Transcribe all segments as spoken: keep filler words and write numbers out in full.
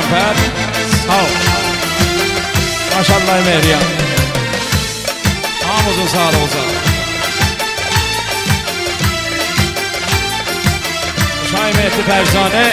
Zafer. Sağ ol. Maşallah Meryem. Hamımızın sağlığı olsun. Şaimiyetli Perzane.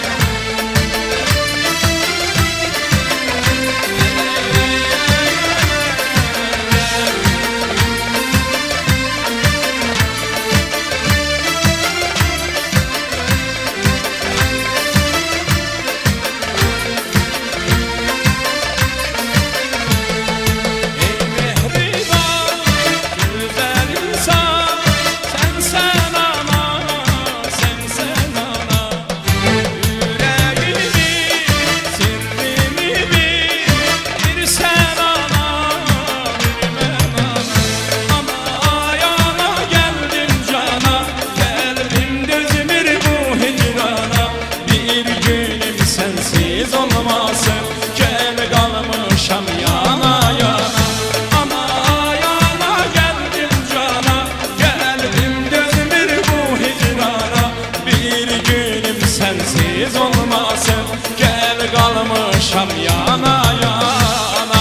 Sensiz olmasın, gel kalmışam yana yana.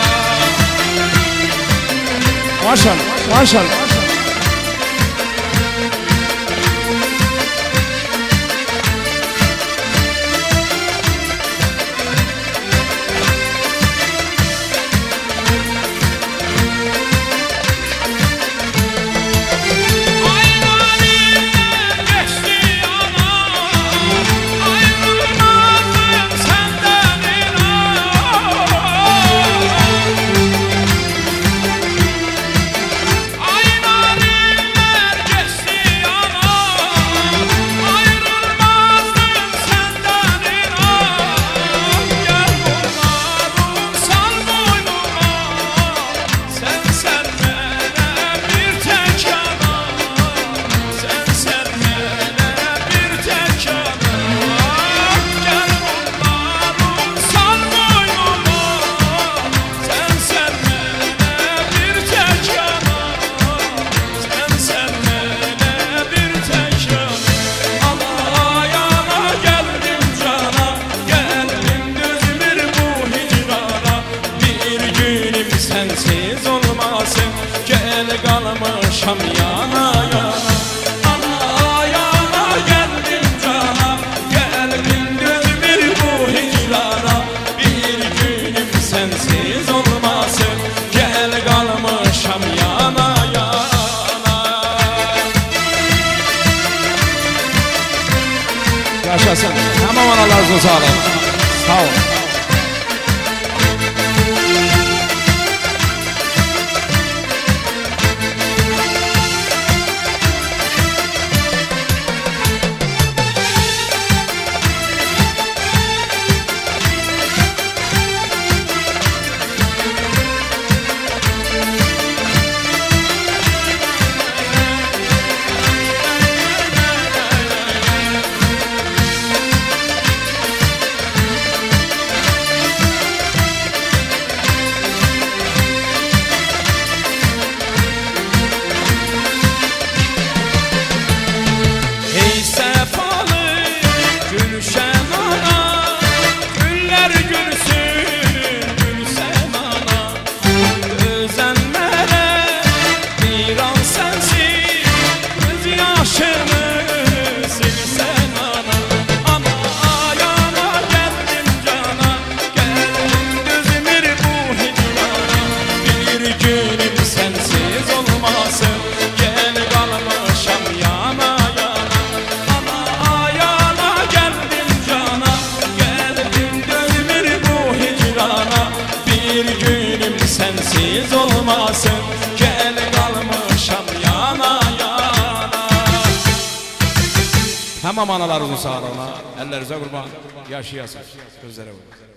Maşallah, maşallah. Sensiz olmasın, gel kalmışam yana yana. Ana yana geldim cana, geldim dözmür bu hicrana. Bir günüm sensiz olmasın, gel kalmışam yana yana. Yaşasın. Tamam analarınızın sağlığı. Sağ ol. Sensiz olmasın, gel kalmışam yana yana. Tamam analarınızın sağlığına. Ellerinize kurban. Yaşayasın. Gözlere vurun.